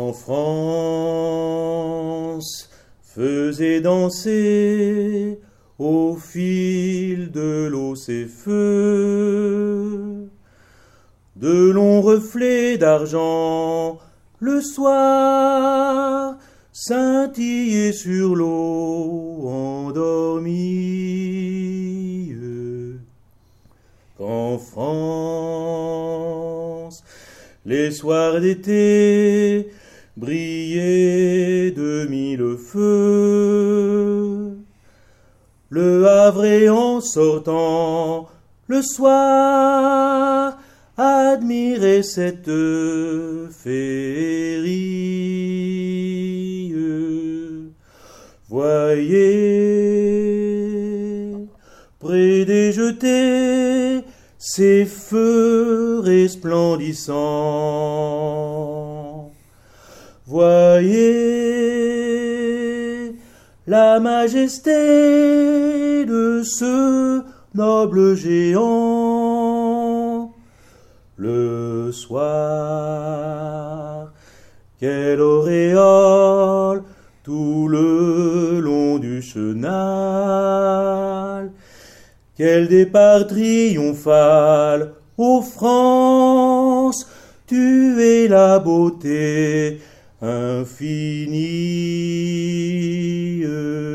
Quand France faisait danser au fil de l'eau ses feux, de longs reflets d'argent le soir scintillaient sur l'eau endormie. Qu'en France les soirs d'été brillaient de mille feux, le Havre en sortant le soir admirait cette féerie. Voyez, près des jetées, ces feux resplendissants. Voyez la majesté de ce noble géant. Le soir, quelle auréole tout le long du chenal. Quel départ triomphal, ô France, tu es la beauté infinie.